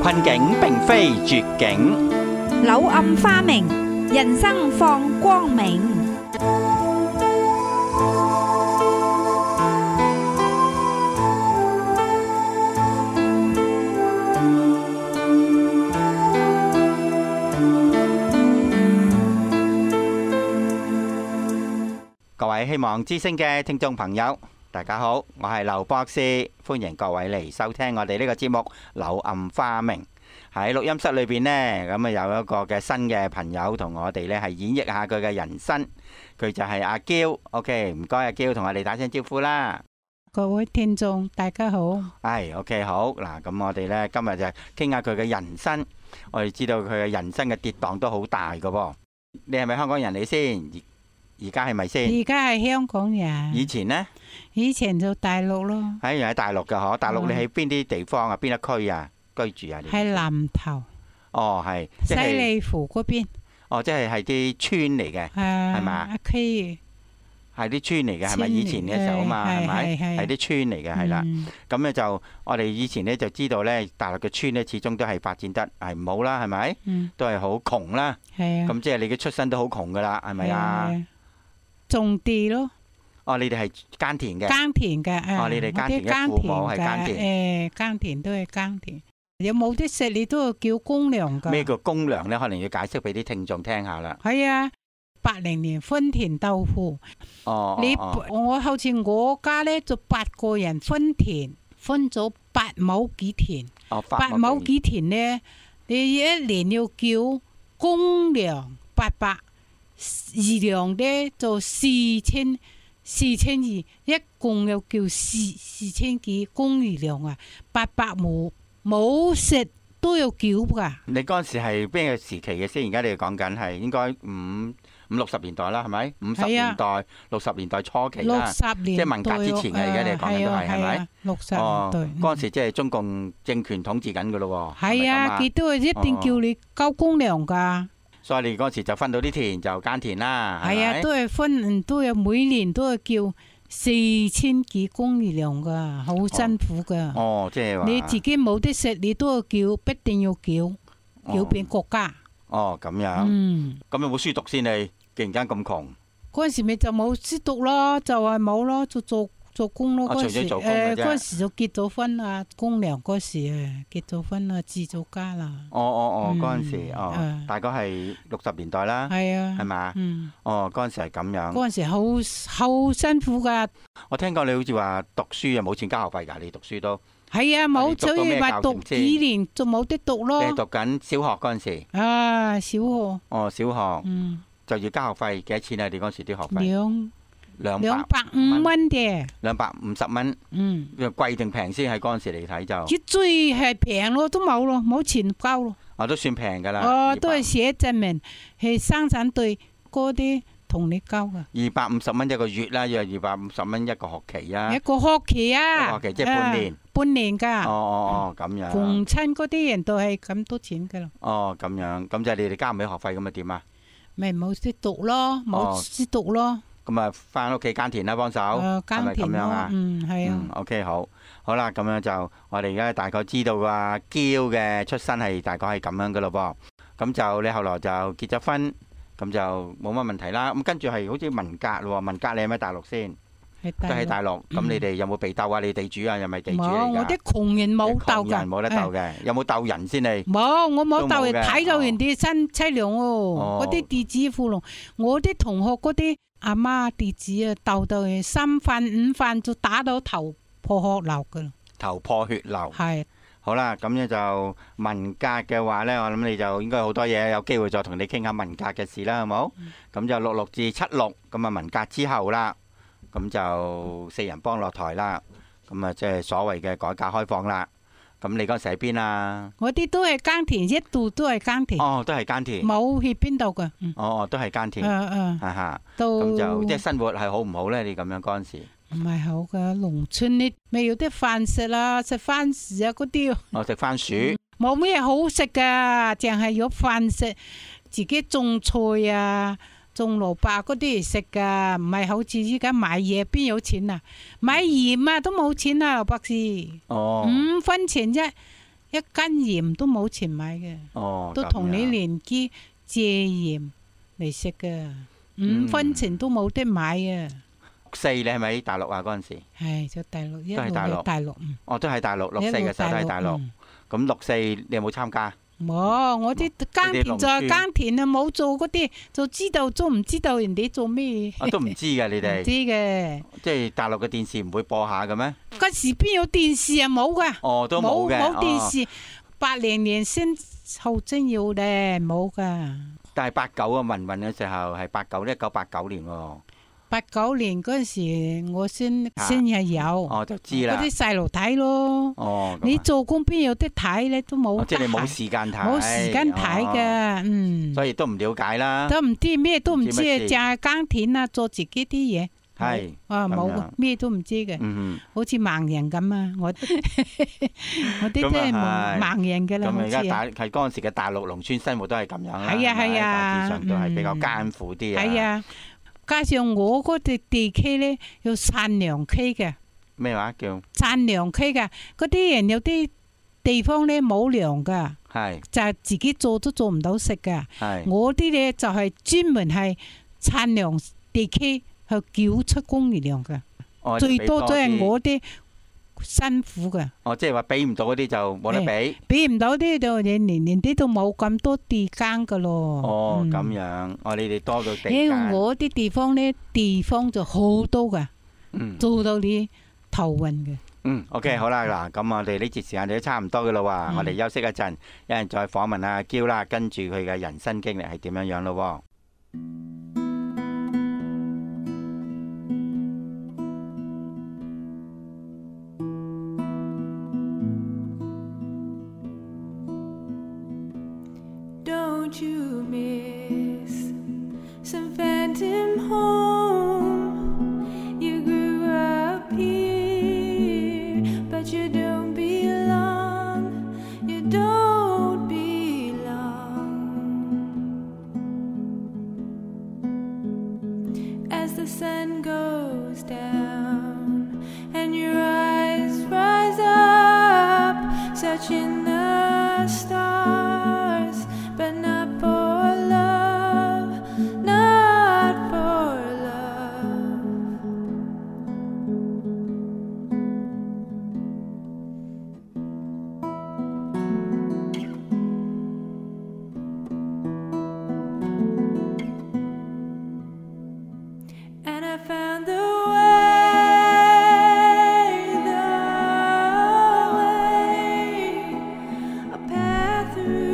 困境並非絕境， 柳暗花明，人生放光明。 各位希望之聲嘅聽眾朋友，大家好，我係劉博士，歡迎各位嚟收聽我哋呢個節目《柳暗花明》。喺錄音室裏邊呢，咁啊有一個嘅新嘅朋友同我哋呢係演繹下佢嘅人生，佢就係阿嬌。OK， 唔該阿嬌，同我哋打聲招呼啦。 各位聽眾，大家好。 OK， 好嗱，咁我哋呢今日就傾下佢嘅人生。我哋知道佢嘅人生嘅跌宕都好大噶噃。你係咪香港人嚟先？而家係咪先？ 而家係香港人。 以前呢？ 以前就大陸咯。 喺大陸噶嗬？大陸你喺邊啲地方啊？邊一區啊？居住啊？ 喺南頭。 哦，係。 西利湖嗰邊。 哦，即係啲村嚟嘅，係嘛？ 一區。 係啲村嚟嘅，係咪？以前嘅時候啊嘛，係咪？係啲村嚟嘅，係啦。咁咧就我哋以前咧就知道咧，大陸嘅村咧始終都係發展得係唔好啦，係咪？都係好窮啦。係啊。咁即係你嘅出身都好窮噶啦，係咪啊？ 種地咯。 哦，你哋係耕田嘅。 耕田嘅。 哦，你哋耕田嘅父母係耕田。 耕田都係耕田。有冇得食你都要叫公糧噶。 咩叫公糧咧？可能要解釋俾啲聽眾聽下啦。 係啊，80年分田豆腐。我好似我家咧就8個人分田，分咗8畝幾田。8畝幾田咧，你一年要叫公糧800，二糧咧就4200，一共又叫4000幾公二糧啊，800冇食都要繳噶。你嗰陣時係邊個時期嘅先？而家你哋講緊係應該50-60年代啦，係咪？50年代、60年代初期啦，即係文革之前嘅。而家你哋講緊都係咪 ？60年代嗰陣時即係中共政權統治緊噶咯喎。 係啊，佢都係一定叫你交公糧噶。 所以你嗰陣時就分到啲田就耕田啦。 係啊，都係分，都有每年都係叫4000幾公二糧噶，好辛苦噶。 即係話你自己冇得食，你都要繳，必定要繳俾國家。 咁樣。咁有冇書讀先？你既然間咁窮， 嗰陣時咪就冇書讀咯，就係冇咯，就做工咯。 除咗做工嘅啫。 嗰陣時就結咗婚啊，公糧嗰時結咗婚啦，置咗家啦。 嗰陣時大概係60年代啦。 係啊。 係嘛？嗰陣時係咁樣。 嗰陣時好辛苦噶。 我聽講你好似話讀書又冇錢交學費㗎，你讀書都係啊，冇，所以話讀2年就冇得讀咯。 你係讀緊小學嗰陣時？ 小學。 小學。就要交學費，幾多錢啊？你嗰時啲學費 205蚊嘅。 250蚊。貴定平先？喺嗰陣時嚟睇就。 最係平咯，都冇咯，冇錢交咯。 都算平㗎啦。 都係寫證明係生產隊嗰啲同你交㗎。 250蚊一個月啦，又係250蚊一個學期啊。 一個學期啊。 學期即係半年。 半年㗎。 咁樣。 逢親嗰啲人都係咁多錢㗎啦。 咁樣，咁就係你哋交唔起學費咁啊？點啊？ 咪冇識讀咯，冇識讀咯。 咁啊，翻屋企耕田啦，幫手。 耕田咯。係啊。 OK， 好啦，咁樣就我哋而家大概知道阿嬌嘅出身係大概係咁樣噶咯噃。咁就你後來就結咗婚，咁就冇乜問題啦。咁跟住係好似文革咯，文革你喺咪大陸先？都喺大陸。咁你哋有冇被鬥啊？你地主啊，又咪地主嚟㗎？ 冇，我啲窮人冇鬥㗎。 窮人冇得鬥嘅，有冇鬥人先你？ 冇，我冇鬥人，睇到人哋真凄涼喎。嗰啲弟子婦孺，我啲同學嗰啲阿媽弟子啊，鬥到3飯5飯就打到頭破血流㗎啦。頭破血流。係。 好啦，咁樣就文革嘅話呢，我諗你就應該好多嘢有機會再同你傾下文革嘅事啦，好冇？咁就66至76，咁啊文革之後啦。咁就4人幫落台啦，咁啊即係所謂嘅改革開放啦。咁你嗰陣時喺邊啊？ 我啲都係耕田，一度都係耕田。 都係耕田。冇去邊度噶？ 都係耕田。咁就即係生活係好唔好咧？你咁樣嗰陣時？ 唔係好噶，農村你未有啲飯食啦，食番薯啊嗰啲。 食番薯。 冇咩好食噶，淨係有飯食，自己種菜啊。種蘿蔔嗰啲嚟食噶，唔係好似依家買嘢邊有錢啊？買鹽啊都冇錢啊，劉博士。5分錢一一斤鹽都冇錢買嘅，都同你年紀借鹽嚟食嘅，5分錢都冇得買啊！ 6·4你係咪喺大陸啊？嗰陣時係就大陸， 都係大陸，都係大陸6·4嘅時候都係大陸。咁6·4你有冇參加？ 冇，我啲耕田就係耕田啊，冇做嗰啲，就知道都唔知道人哋做咩。 都唔知㗎，你哋唔知嘅。即係大陸嘅電視唔會播下嘅咩？ 嗰時邊有電視啊？冇㗎。 都冇嘅。 冇電視，80年先後先有咧，冇㗎。 但係89嘅民運嘅時候係1989年喎。 89年嗰陣時，我先係有， 就知啦。 嗰啲細路睇咯。你做工邊有得睇咧？都冇。 即係你冇時間睇。 冇時間睇嘅， 所以都唔了解啦。 都唔知咩都唔知，淨係耕田啊，做自己啲嘢。 係。 冇咩都唔知嘅。好似盲人咁啊！我啲都係盲人嘅啦。 咁而家係嗰陣時嘅大陸農村生活都係咁樣啦。 係啊係啊。 大致上都係比較艱苦啲啊。 係啊。加上我嗰啲地區咧，有產糧區嘅。 咩話叫？ 產糧區嘅，嗰啲人有啲地方咧冇糧噶，就係自己做都做唔到食噶。我啲咧就係專門係產糧地區去繳出公糧嘅，最多都係我啲辛苦嘅。 即係話俾唔到嗰啲就冇得俾。 俾唔到啲就年啲都冇咁多地耕噶咯。 咁樣，你哋多到地耕。 因為我啲地方咧，地方就好多噶，做到你頭暈嘅。 OK， 好啦，嗱，咁我哋呢節時間就都差唔多嘅咯喎，我哋休息一陣，一陣再訪問阿嬌啦，跟住佢嘅人生經歷係點樣咯喎。 Don't you miss some phantom home? You grew up here, but you don't belong. You don't belong. As the sun goes down and your eyes rise up, searching the stars, but not for love, not for love. And I found the way, a path through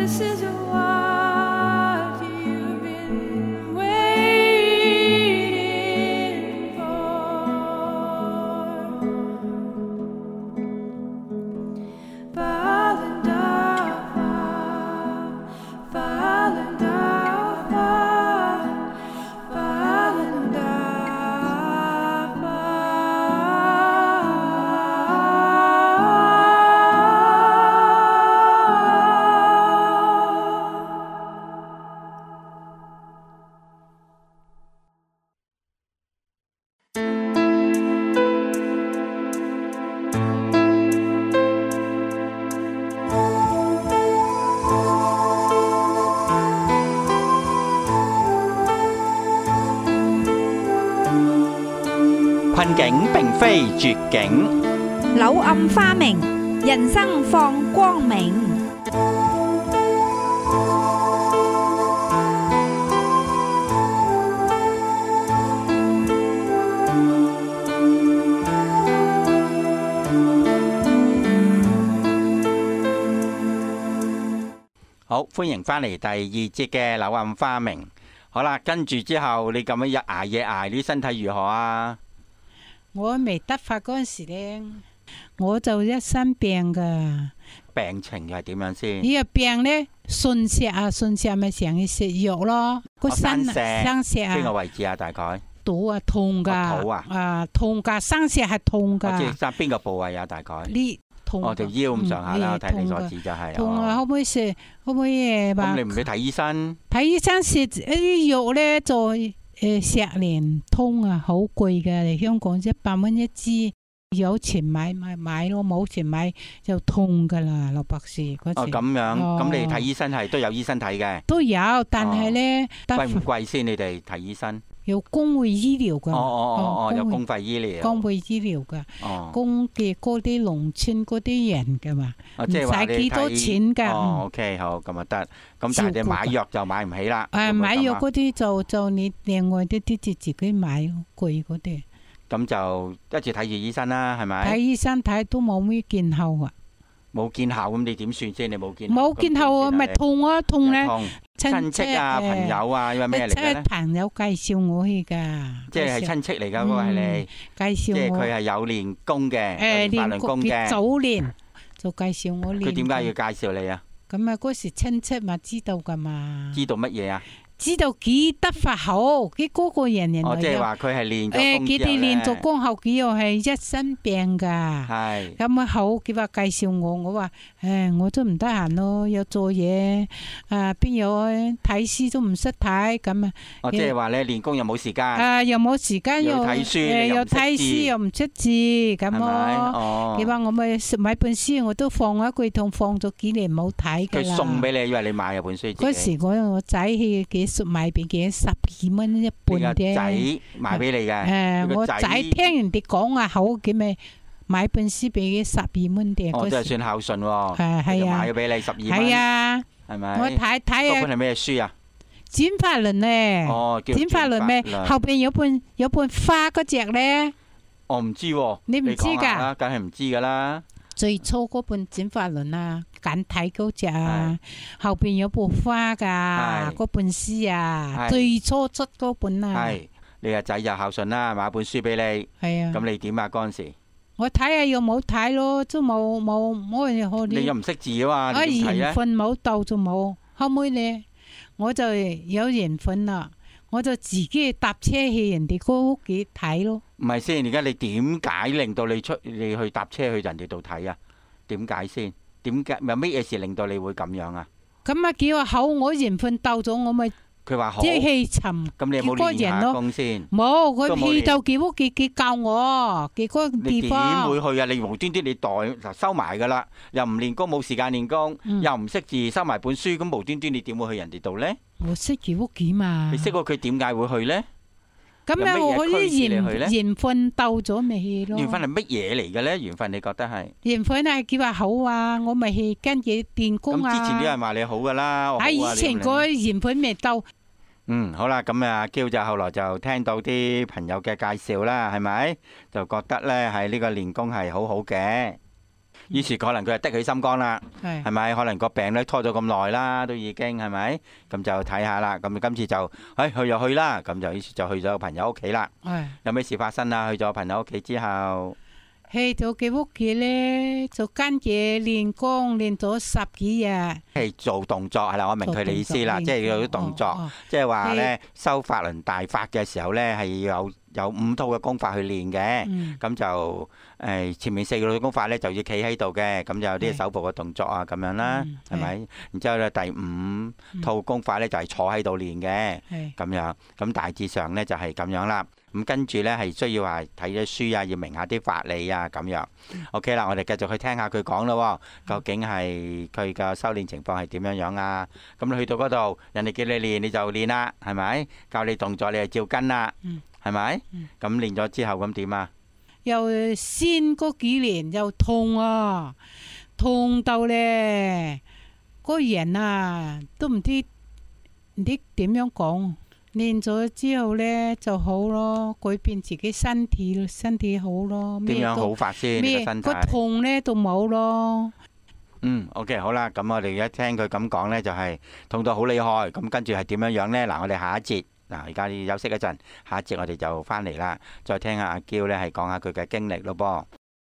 This is what you've been waiting for. Falling down, falling down, falling down. 困境並非絕境， 柳暗花明，人生放光明。 好，歡迎返嚟第二節嘅柳暗花明。好啦，跟住之後你咁樣日捱夜捱，你身體如何啊？ 我未得法嗰陣時咧，我就一身病噶。 病情又係點樣先？ 呢個病咧，腎石啊，腎石咪成日食藥咯。個生石啊， 邊個位置啊？大概肚啊痛噶， 肚啊， 痛噶，生石係痛噶。 即係邊個部位啊？大概呢痛。 我條腰咁上下啦，我睇你所指就係。 痛啊！可唔可以食？可唔可以咁你唔去睇醫生？ 睇醫生食啲藥咧就。石蓮通啊，好貴嘅，嚟香港100蚊一支，有錢買咪買咯，冇錢買就痛噶啦，劉博士嗰次。 哦，咁樣，咁你睇醫生係都有醫生睇嘅？ 都有，但係咧， 貴唔貴先？你哋睇醫生？ 有公費醫療噶。 有公費醫療。 公費醫療噶，公嘅嗰啲農村嗰啲人噶嘛，唔使幾多錢噶。 OK， 好，咁啊得。咁但係你買藥就買唔起啦。 買藥嗰啲就你另外啲自己買咯，貴嗰啲。 咁就一直睇住醫生啦，係咪？ 睇醫生睇都冇咩見效啊。 冇見效咁你點算先？你冇見冇見效啊，咪痛啊痛咧！ 親戚啊朋友啊，因為咩嚟嘅咧？ 朋友介紹我去噶， 即係親戚嚟噶，嗰個係你介紹我。 即係佢係有練功嘅，法輪功嘅。 早練就介紹我練。 佢點解要介紹你啊？ 咁啊，嗰時親戚咪知道噶嘛？ 知道乜嘢啊？ 知道幾得法好，幾嗰個人即係話佢係練咗功之後咧。 佢哋練咗功後，佢又係一身病噶。 係。 咁啊好，佢話介紹我，我話我都唔得閒咯，有做嘢，邊有睇書都唔識睇咁啊。 即係話你練功又冇時間。 又冇時間又睇書， 又睇書又唔識字咁咯。佢話我咪買本書，我都放喺櫃桶，放咗幾年冇睇噶啦。 佢送俾你，以為你買嘅本書。 嗰時我仔去買俾幾12蚊一本啫。 仔買俾你嘅。 我仔聽人哋講啊，好嘅咪買本書俾12蚊嘅。 都係算孝順喎。 係啊， 買咗俾你12蚊。 係啊， 係咪？ 我睇啊。 嗰本係咩書啊？ 轉法輪咧。轉法輪咩？後邊有本花嗰隻咧。 我唔知喎。 你唔知㗎？ 梗係唔知㗎啦。 最初嗰本轉法輪啊，簡體嗰隻啊，後邊有部花噶，嗰本書啊，最初出嗰本啊。係你個仔就孝順啦，買本書俾你。係啊。咁你點啊？嗰陣時我睇下又冇睇咯，都冇人學。 你又唔識字啊嘛？你點睇咧？ 緣分冇到就冇，後尾咧我就有緣分啦。我就自己搭車去人哋嗰屋企睇咯。 唔係先，而家你點解令到你去搭車去人哋度睇啊？點解先？點解有乜嘢事令到你會咁樣啊？ 咁啊，佢話好，我緣分到咗，我咪佢話好， 即係去尋。 咁你有冇練下功先？ 冇，佢去到佢屋企，佢教我嘅嗰個地方。 你點會去啊？你無端端你袋收埋噶啦，又唔練功，冇時間練功，又唔識字，收埋本書，咁無端端你點會去人哋度咧？ 我識佢屋企嘛。 你識過佢點解會去咧？ 咁啊，我啲緣分到咗咪去咯。 緣分係乜嘢嚟嘅咧？緣分你覺得係？ 緣分係佢話好啊，我咪去跟佢練功啊。 咁之前啲人話你好噶啦，我好啊。 以前個緣分未到。 好啦，咁啊，嬌就後來就聽到啲朋友嘅介紹啦，係咪？就覺得咧係呢個練功係好好嘅。 於是可能佢就的起心肝啦，係咪？可能個病咧拖咗咁耐啦，都已經係咪？咁就睇下啦。咁今次就去就去啦。咁就於是就去咗個朋友屋企啦。有咩事發生啊？去咗朋友屋企之後， 去咗佢屋企咧，就跟住練功練咗10幾日。 係做動作係啦，我明佢哋意思啦，即係有啲動作，即係話咧修法輪大法嘅時候咧係有5套嘅功法去練嘅。咁就前面4個功法咧就要企喺度嘅，咁就有啲手部嘅動作啊咁樣啦，係咪？然之後咧第5套功法咧就係坐喺度練嘅，咁樣。咁大致上咧就係咁樣啦。咁跟住咧係需要話睇啲書啊，要明下啲法理啊咁樣。OK 啦，我哋繼續去聽下佢講咯。究竟係佢嘅修練情況係點樣樣啊？咁你去到嗰度，人哋叫你練你就練啦，係咪？教你動作你就照跟啦，係咪？咁練咗之後咁點啊？ 又先嗰幾年又痛啊，痛到咧個人啊都唔知點樣講。練咗之後咧就好咯，改變自己身體好咯。 點樣好法先？呢個身體個痛咧都冇咯。 OK 好啦，咁我哋一聽佢咁講咧，就係痛到好厲害。咁跟住係點樣樣咧？嗱，我哋下一節而家要休息一陣，下一節我哋就翻嚟啦，再聽下阿嬌咧係講下佢嘅經歷咯噃。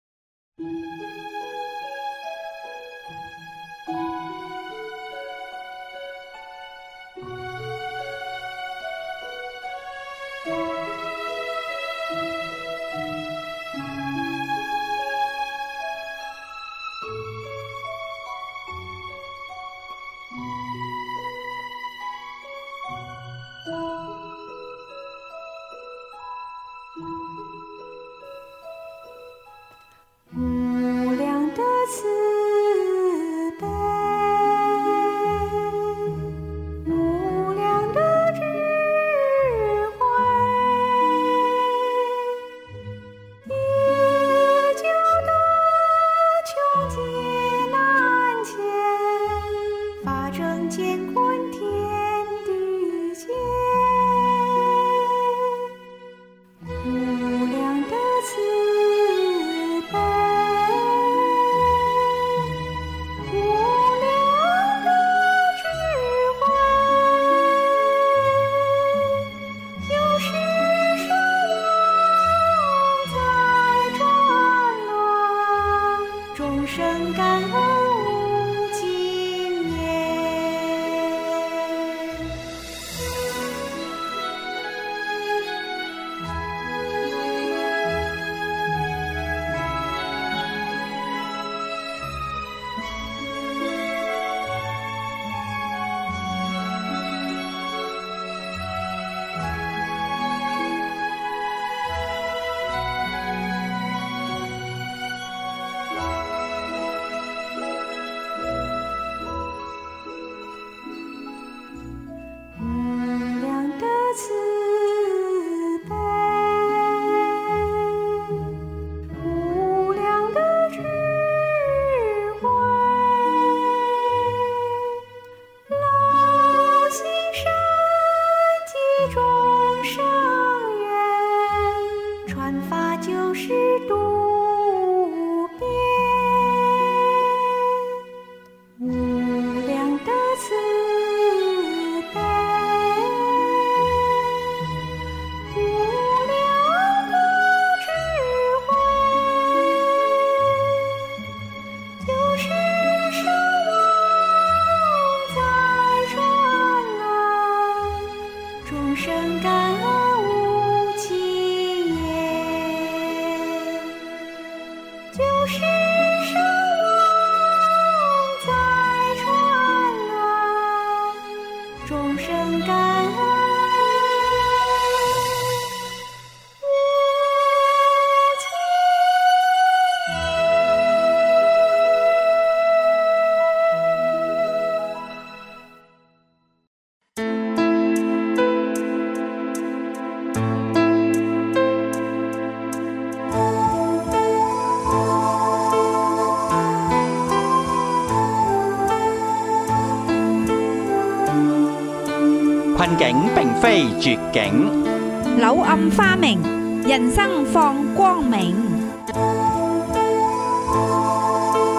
困境並非絕境，柳暗花明，人生放光明。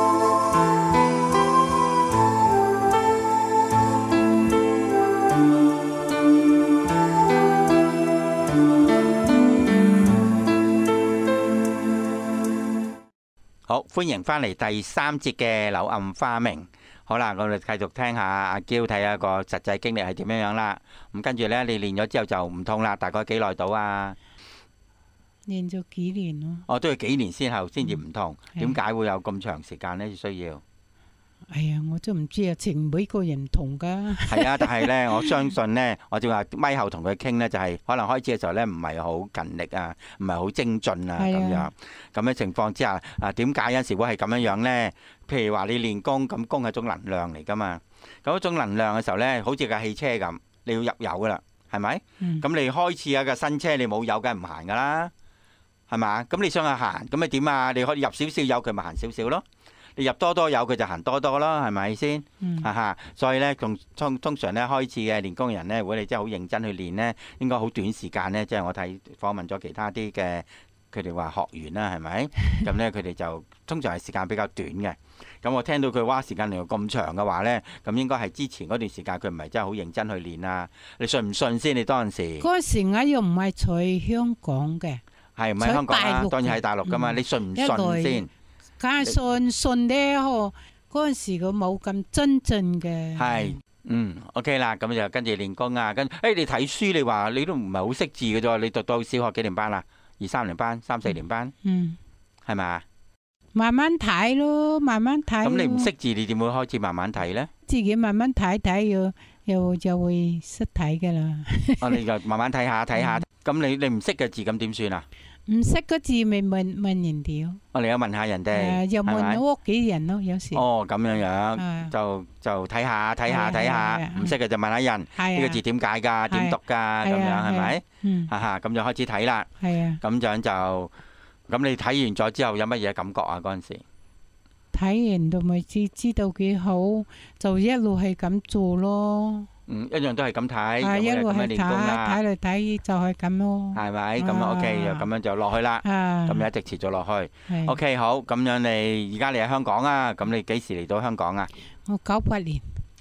歡迎翻嚟第3節嘅柳暗花明。好啦，我哋繼續聽下阿嬌睇下個實際經歷係點樣啦。咁跟住呢，你練咗之後就唔痛啦，大概幾耐到啊？ 練咗幾年咯。 哦，都要幾年先後先至唔痛。點解會有咁長時間呢？需要？ 哎呀，我都唔知啊，情每個人唔同噶。 係啊，但係呢，我相信呢，我仲話咪後同佢傾呢，就係可能開始嘅時候呢，唔係好勤力啊，唔係好精進啊咁樣。咁嘅情況之下，點解有陣時會係咁樣樣呢？譬如話你練功，咁功係種能量嚟噶嘛。咁一種能量嘅時候呢，好似架汽車咁，你要入油噶啦，係咪？咁你開始有架新車，你冇油梗係唔行噶啦，係嘛？咁你想去行，咁你點啊？你可以入少少油，佢咪行少少咯。你入多多油，佢就行多多咯，係咪先？所以呢，通常呢，開始嘅練功人呢，如果你真係好認真去練呢，應該好短時間呢。即係我睇訪問咗其他啲嘅，佢哋話學員啦，係咪？咁呢，佢哋就通常係時間比較短嘅。咁我聽到佢話時間嚟到咁長嘅話呢，咁應該係之前嗰段時間佢唔係真係好認真去練啊。你信唔信先？你當陣時嗰時我又唔係在香港嘅， 係唔係香港啊？當然喺大陸噶嘛。你信唔信先？ 梗係信咧，嗰陣時佢冇咁真正嘅。 係，OK 啦，咁就跟住練功啊，你睇書，你話你都唔係好識字嘅啫，你讀到小學幾年班啊？2、3年班、3、4年班，係咪啊？ 慢慢睇咯，慢慢睇。 咁你唔識字，你點會開始慢慢睇呢？ 自己慢慢睇，又會識睇噶啦。 你就慢慢睇下睇下，咁你唔識嘅字咁點算啊？ 唔識嗰字咪問人哋咯。 你有問下人哋， 又問屋企人咯，有時。 咁樣樣就睇下，唔識嘅就問下人，呢個字點解㗎？點讀㗎？咁樣係咪？咁就開始睇啦。咁樣就你睇完咗之後有乜嘢感覺啊？嗰陣時睇完就咪知道幾好，就一路係咁做咯。 一樣都係咁睇， 一路係練功啦， 睇嚟睇就係咁咯。 係咪？咁 OK，就咁樣就落去啦。咁一直持續落去。OK，好，咁樣你而家你喺香港啊？咁你幾時嚟到香港啊？ 我98年。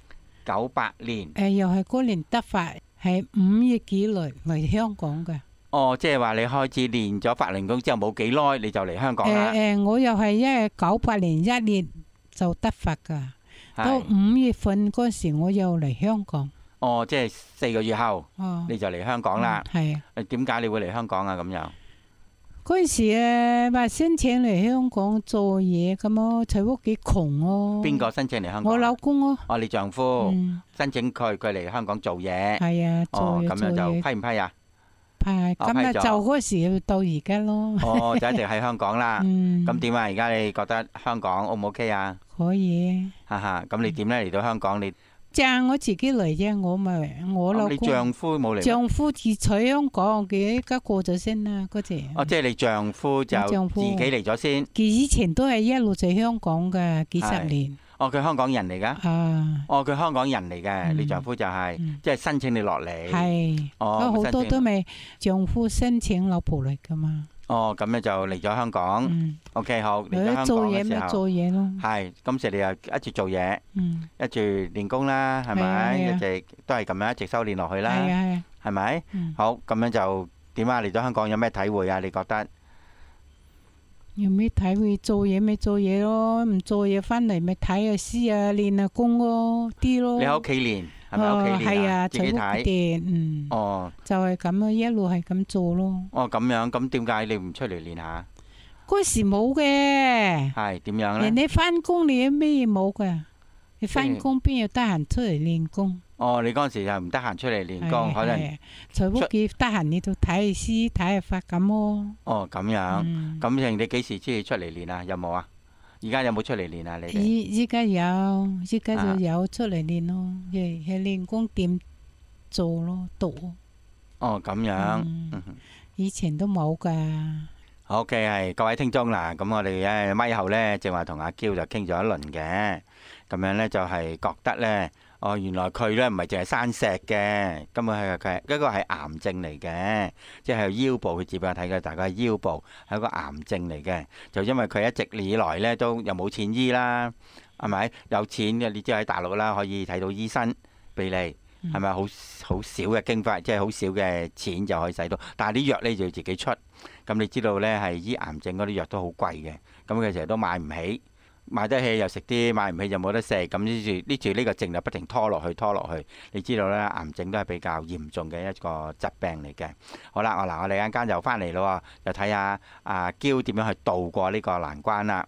98年。 又係嗰年得法，係5月幾嚟香港嘅。 即係話你開始練咗法輪功之後冇幾耐，你就嚟香港啦。 我又係因為98年1月就得法噶，到5月份嗰時我又嚟香港。 即係4個月後，你就嚟香港啦。 係。 點解你會嚟香港啊？咁樣嗰陣時話申請嚟香港做嘢咁咯，喺屋企窮咯。 邊個申請嚟香港？ 我老公咯。 你丈夫申請佢嚟香港做嘢。 係啊，做嘢。 咁樣就批唔批啊？ 咁啊，就嗰時到而家咯。 就一直喺香港啦。咁點啊？而家你覺得香港 O 唔 OK 啊？ 可以。 咁你點咧？嚟到香港你？ 我自己嚟啫，我老公。 你丈夫冇嚟？ 丈夫自喺香港，佢而家過咗身啦，嗰時。 即係你丈夫就自己嚟咗先。 佢以前都係一路喺香港嘅，幾十年。 佢香港人嚟噶。佢香港人嚟嘅，你丈夫就係即係申請你落嚟。 係。好多都未丈夫申請老婆嚟噶嘛。 咁咧就嚟咗香港。OK， 好，嚟咗香港嘅時候。 做嘢咪做嘢咯。 係，今時你又一直做嘢，一直練功啦，係咪？一直都係咁樣一直修練落去啦。係咪？好，咁樣就點啊？嚟咗香港有咩體會啊？你覺得？ 有咩體會？做嘢咪做嘢咯，唔做嘢翻嚟咪睇下書啊，練下功咯，啲咯。你喺屋企練，係咪屋企練啊？自己睇。 就係咁咯，一路係咁做咯。 咁樣，咁點解你唔出嚟練下？ 嗰時冇嘅。 係點樣咧？ 你翻工你咩冇噶？你翻工邊有得閒出嚟練功？ 你嗰陣時又唔得閒出嚟練功，可能喺屋企得閒你就睇下書睇下法咁咯。 咁樣，咁你幾時先至出嚟練啊？有冇啊？而家有冇出嚟練啊？你哋依家有，依家就有出嚟練咯，係練功點做咯，讀。 咁樣。 以前都冇噶。 OK，係各位聽眾啦，咁我哋咪後呢，正話同阿嬌就傾咗一輪嘅，咁樣呢，就係覺得呢。原來佢呢唔係淨係生石嘅，根本係一個係癌症嚟嘅，即係腰部，佢只不過睇佢大概腰部係一個癌症嚟嘅，就因為佢一直以來呢都又冇錢醫啦，係咪？有錢嘅你知喺大陸啦，可以睇到醫生俾你， 係咪好少嘅經費，即係好少嘅錢就可以使到？但係啲藥呢就要自己出。咁你知道呢，係醫癌症嗰啲藥都好貴嘅，咁佢成日都買唔起，買得起又食啲，買唔起就冇得食。咁呢住呢個症就不停拖落去。你知道呢，癌症都係比較嚴重嘅一個疾病嚟嘅。好啦，我哋一陣間就翻嚟咯，就睇下阿嬌點樣去渡過呢個難關啦。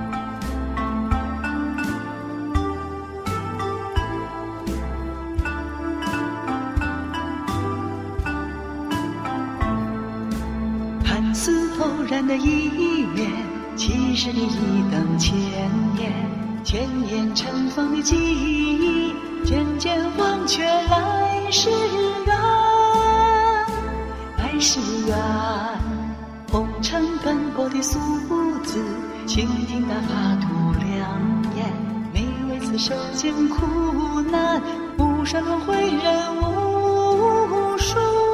看似偶然的一面，其實你一等千年，千年塵封的記憶，漸漸忘卻來世緣，來世緣。紅塵奔波的俗子，傾聽那法度良言，每為此受盡苦難，無數輪迴人無數，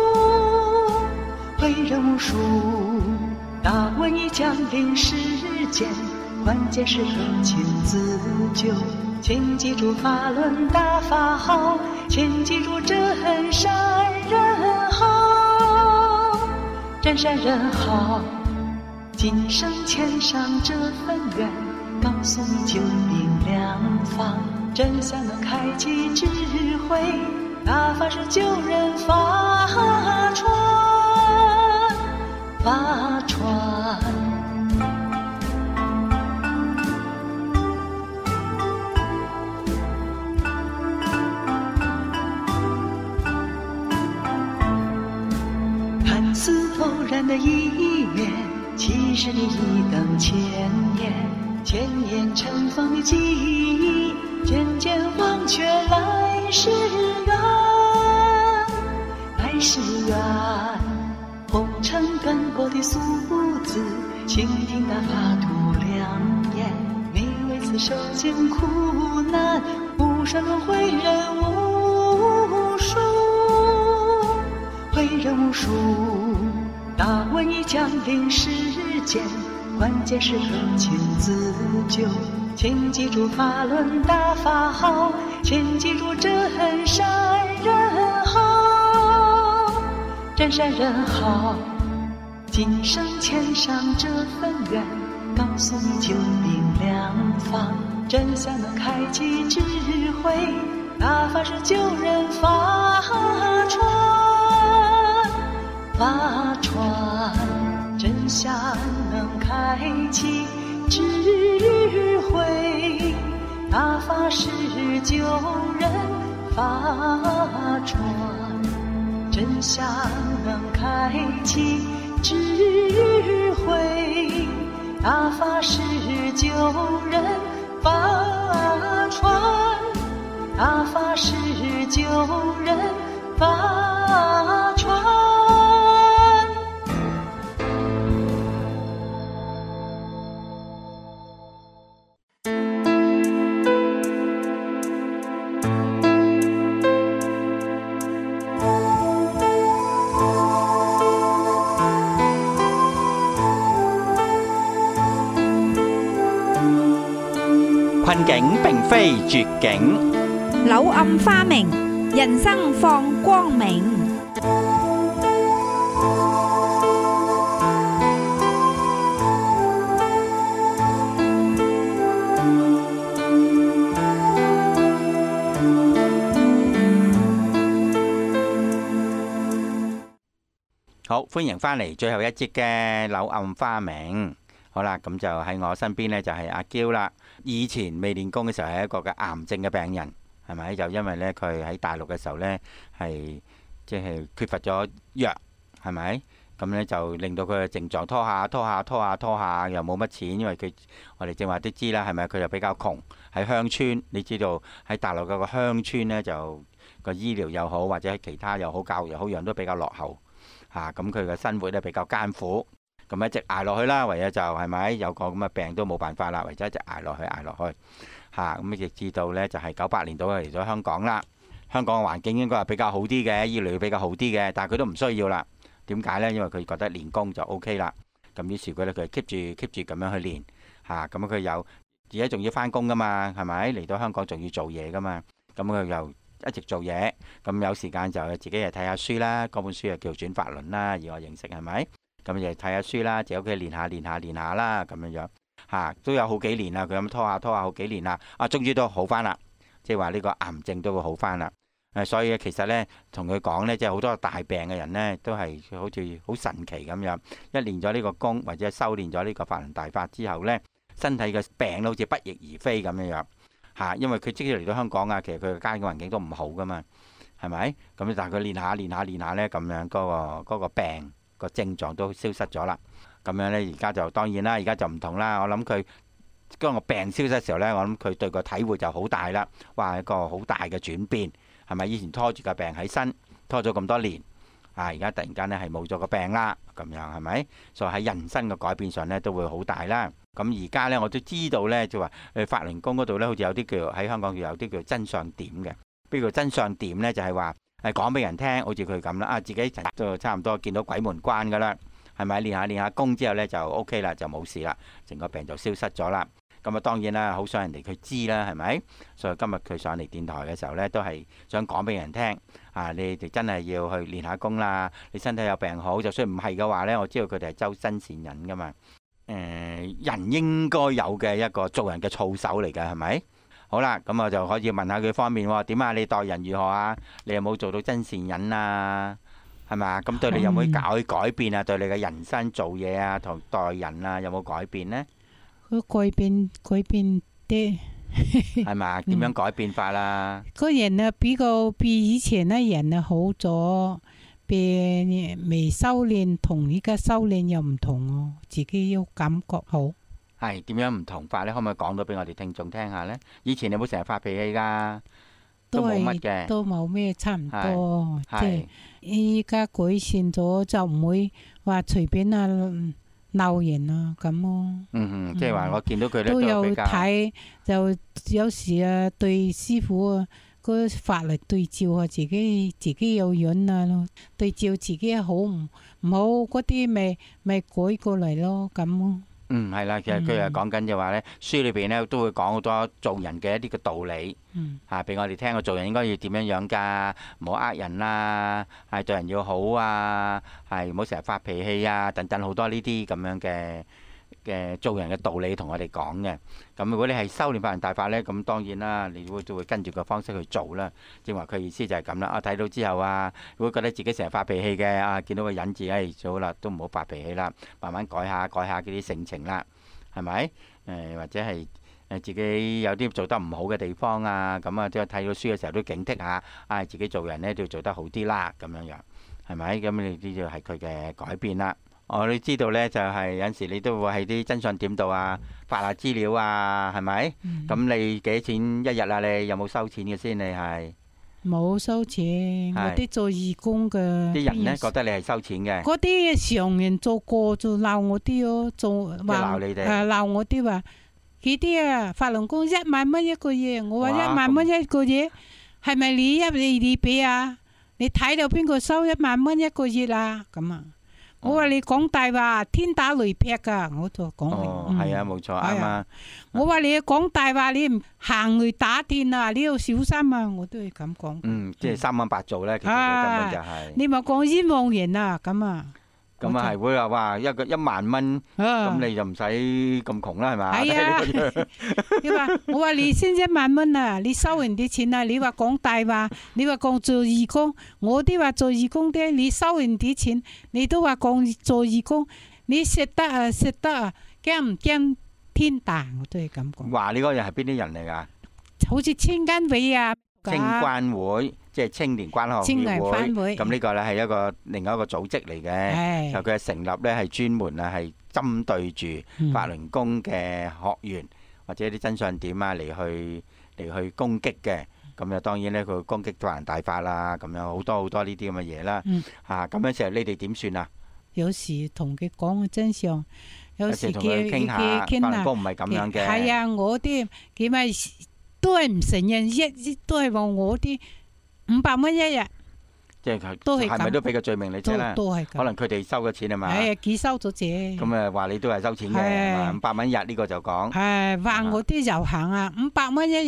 為人無數。大瘟疫降臨世間，關鍵時刻請自救，請記住法輪大法好，請記住真善人好，真善人好。今生欠上這份緣，告訴你救命良方，真相能開啟智慧，大法是救人法船。法船，看似偶然的一面，其實你一等千年，千年塵封的記憶，漸漸忘卻來世緣，來世緣。紅塵奔波的俗子，傾聽那法度良言，每為此受盡苦難，無數輪迴人無數，為人無數。大瘟疫降臨世間，關鍵時刻請自救，請記住法輪大法好，請記住真善人好，真善人好。今生欠上這份緣，告訴你救命良方，真相能開啟智慧，大法是救人法船，法船，真相能開啟智慧，大法是救人法船，真相能開啟智慧，大法是救人法船，大法是救人法船。 困境並非絕境， 柳暗花明，人生放光明。 好，歡迎返嚟最後一節嘅柳暗花明。好啦，咁就喺我身邊呢，就係阿嬌啦。以前未練功嘅時候係一個嘅癌症嘅病人，係咪？就因為呢，佢喺大陸嘅時候呢，係即係缺乏咗藥，係咪？咁呢，就令到佢嘅症狀拖下，又冇乜錢，因為我哋正話都知啦，係咪？佢就比較窮，喺鄉村。你知道喺大陸嗰個鄉村呢，就個醫療又好，或者其他又好，教育又好，樣都比較落後嚇。咁佢嘅生活呢，比較艱苦。咁一直捱落去啦，唯有就係咪有個咁嘅病都冇辦法啦，唯有一直捱落去嚇。咁亦至到呢，就係98年到嚟咗香港啦。香港嘅環境應該係比較好啲嘅，醫療比較好啲嘅，但係佢都唔需要啦。點解呢？因為佢覺得練功就 OK 啦。咁於是佢 keep 住咁樣去練嚇。咁佢有而家仲要返工噶嘛，係咪？嚟到香港仲要做嘢噶嘛。咁佢又一直做嘢，咁有時間就自己又睇下書啦。嗰本書又叫轉法輪啦，以我認識係咪？咁就睇下書啦，自己屋企練下啦，咁樣嚇都有好幾年啦。佢咁拖下好幾年啦，終於都好翻啦，即係話呢個癌症都會好翻啦。所以其實呢，同佢講呢，即係好多大病嘅人呢，都係好似好神奇咁樣。一練咗呢個功，或者修練咗呢個法輪大法之後呢，身體嘅病都好似不翼而飛咁樣嚇。因為佢即使嚟到香港啊，其實佢嘅家境環境都唔好噶嘛，係咪？咁但係佢練下呢，咁樣嗰個病個症狀都消失咗啦。咁樣呢，而家就當然啦，而家就唔同啦。我諗佢嗰個病消失嘅時候呢，我諗佢對個體會就好大啦。哇，一個好大嘅轉變。係咪以前拖住個病喺身，拖咗咁多年，而家突然間咧係冇咗個病啦，咁樣係咪？所以喺人生嘅改變上咧都會好大啦。咁而家咧我都知道咧，就話法輪功嗰度咧，好似有啲叫喺香港有啲叫真相點嘅。邊個真相點咧？就係話講俾人聽，好似佢咁啦，自己都差唔多見到鬼門關噶啦，係咪？練下功之後咧就 OK 啦，就冇事啦，成個病就消失咗啦。咁當然啦，好想人哋佢知啦，係咪？所以今日佢上嚟電台嘅時候呢，都係想講俾人聽你哋真係要去練下功啦。你身體有病好，就算唔係嘅話呢，我知道佢哋係周身善人噶嘛。人應該有嘅一個做人嘅操守嚟嘅，係咪？好啦，咁我就可以問下佢方面喎。點啊？你待人如何啊？你有冇做到真善人啊？係咪？咁對你有冇改變啊？對你嘅人生做嘢啊，同待人啊，有冇改變呢？ 佢改變啲係嘛？點樣改變法啦？ 個人啊，比以前嘅人啊好咗，未修練同而家修練又唔同哦。自己要感覺好。 係點樣唔同法呢？可唔可以講到俾我哋聽眾聽下呢？以前你有冇成日發脾氣㗎？都冇乜嘅， 都冇咩，差唔多。即係依家改善咗，就唔會話隨便鬧人啊咁咯。 即係話我見到佢咧都有睇，就有時啊對師傅啊個法嚟對照下自己有樣啊，對照自己好唔好嗰啲咪改過嚟咯咁咯。 係啦，其實佢又講緊就話咧，書裏邊咧都會講好多做人嘅一啲嘅道理，俾我哋聽。我做人應該要點樣樣㗎？唔好呃人啦，係對人要好啊，係唔好成日發脾氣啊，等等好多呢啲咁樣嘅做人嘅道理同我哋講嘅。咁如果你係修練法輪大法呢，咁當然啦，你都會跟住個方式去做啦。正話佢意思就係咁啦。睇到之後啊，如果覺得自己成日發脾氣嘅見到個忍字，最好啦，都唔好發脾氣啦，慢慢改下嗰啲性情啦，係咪？或者係自己有啲做得唔好嘅地方啊，咁啊，即係睇到書嘅時候都警惕下，自己做人呢都要做得好啲啦，咁樣樣係咪？咁你呢個係佢嘅改變啦。你知道呢，就係有陣時你都會喺啲真相點度發下資料啊，係咪？咁你幾多錢一日啊？你有冇收錢嘅先？你係冇收錢，我啲做義工嘅啲人呢覺得你係收錢嘅。 嗰啲常人做過就鬧我啲咯， 鬧你哋鬧我啲話幾啲啊？法輪功1萬蚊一個月，我話1萬蚊一個月係咪你俾啊？你睇到邊個收1萬蚊一個月啊？咁啊？我話你講大話，天打雷劈噶，我就講明。 係啊，冇錯啱啊。 我話你講大話，你唔行去打天啊，你要小心啊，我都係咁講。 即係3揾8做咧，其實根本就係。 你咪講冤枉人啊，咁啊。 咁啊係會話哇1萬蚊，咁你就唔使咁窮啦，係咪？ 係啊。你話我話你先1萬蚊啊，你收人啲錢啊，你話講大話，你話講做義工，我啲話做義工啲，你收人啲錢，你都話講做義工，你食得啊，驚唔驚天大？我都係咁講。 話你嗰個人係邊啲人嚟㗎？ 好似青關會啊。 青關會即係青年關學協會，咁呢個咧係另外一個組織嚟嘅。就佢嘅成立咧係專門係針對住法輪功嘅學員或者啲真相點嚟去攻擊嘅。咁就當然咧佢攻擊法輪大法啦，咁樣好多呢啲咁嘅嘢啦。咁樣時候你哋點算啊？ 有時同佢講個真相，有時同佢傾下法輪功唔係咁樣嘅。 係啊，我啲佢咪。都係唔承認，都係話我啲500蚊一日， 即係佢係咪都俾個罪名你聽啦？ 都係可能佢哋收咗錢係嘛？ 係幾收咗啫？ 咁話你都係收錢嘅，500蚊一日呢個就講。 話我啲遊行啊，500蚊一日，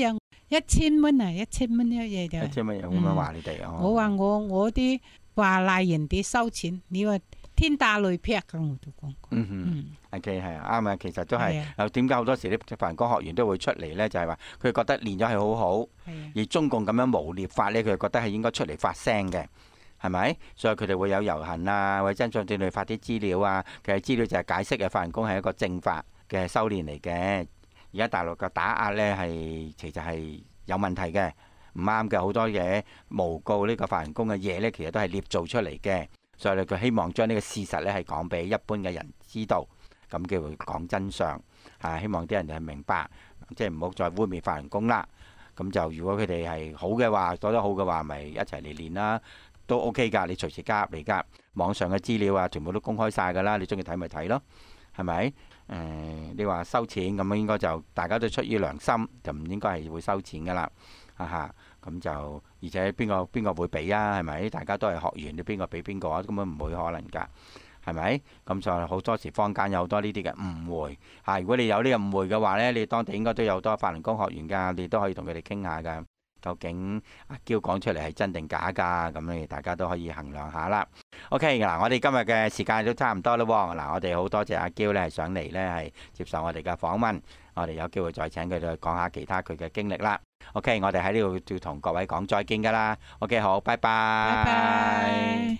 1000蚊啊，1000蚊一嘢就。 1000蚊咁樣話你哋我話我啲話賴人哋收錢，你話天打雷劈咁我都講。 OK 係啱啊，其實都係點解好多時啲法輪功學員都會出嚟呢？就係話佢覺得練咗係好好，而中共咁樣誣衊法呢，佢覺得係應該出嚟發聲嘅。係咪？所以佢哋會有遊行啊，或者真相正對發啲資料啊。其實資料就係解釋嘅法輪功係一個正法嘅修練嚟嘅。而家大陸嘅打壓呢，其實係有問題嘅，唔啱嘅。好多嘢誣告呢個法輪功嘅嘢呢，其實都係捏造出嚟嘅。所以佢希望將呢個事實呢係講俾一般嘅人知道，咁叫佢講真相。希望啲人就係明白，即係唔好再污蔑法輪功啦。咁就如果佢哋係好嘅話，做得好嘅話，咪一齊嚟練啦。都 OK 㗎，你隨時加入嚟㗎。網上嘅資料啊，全部都公開晒㗎啦，你中意睇咪睇咯，係咪？你話收錢咁應該就大家都出於良心，就唔應該係會收錢㗎啦。咁就而且邊個會俾啊？係咪？大家都係學員，你邊個俾邊個啊？根本唔會可能㗎，係咪？咁就好多時坊間有好多呢啲嘅誤會。如果你有呢個誤會嘅話呢，你當地應該都有好多法輪功學員㗎，你都可以同佢哋傾下㗎。究竟阿嬌講出嚟係真定假㗎？咁你大家都可以衡量下啦。OK 嗱，我哋今日嘅時間都差唔多啦。嗱，我哋好多謝阿嬌呢係上嚟呢係接受我哋嘅訪問。我哋有機會再請佢哋講下其他佢嘅經歷啦。OK，我哋喺呢度要同各位講再見㗎啦。OK， 好，拜拜。 拜拜。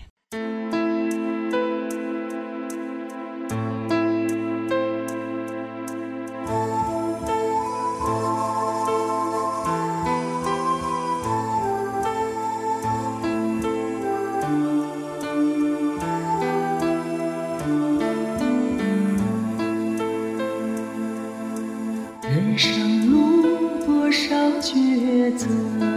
人生路多少抉择，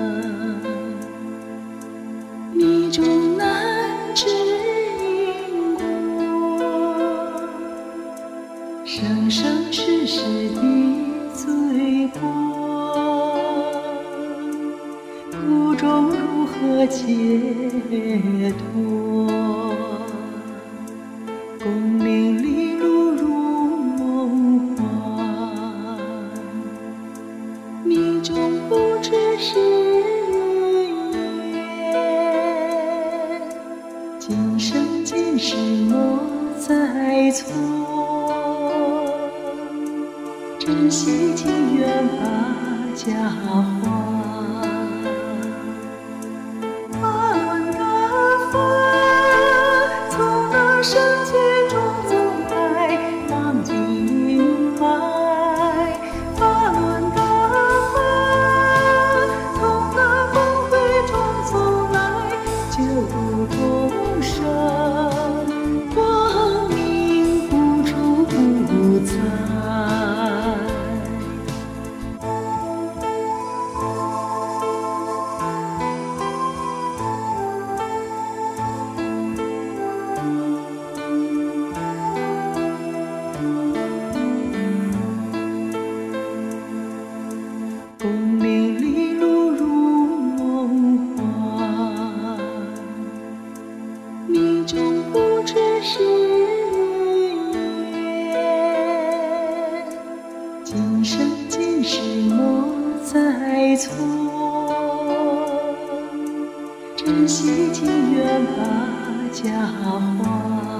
迷中难知因果，生生世世的罪过，苦中如何解脱？功名利禄如梦幻，迷中不知是缘，今生今世莫再错，珍惜情缘把家还。法轮大法从那圣洁中走来，荡尽阴霾。法轮大法从那崩溃中走来，救度众生，光明无处不在。功名利禄如梦幻，迷中不知是缘，今生今世莫再错，珍惜情缘把家还。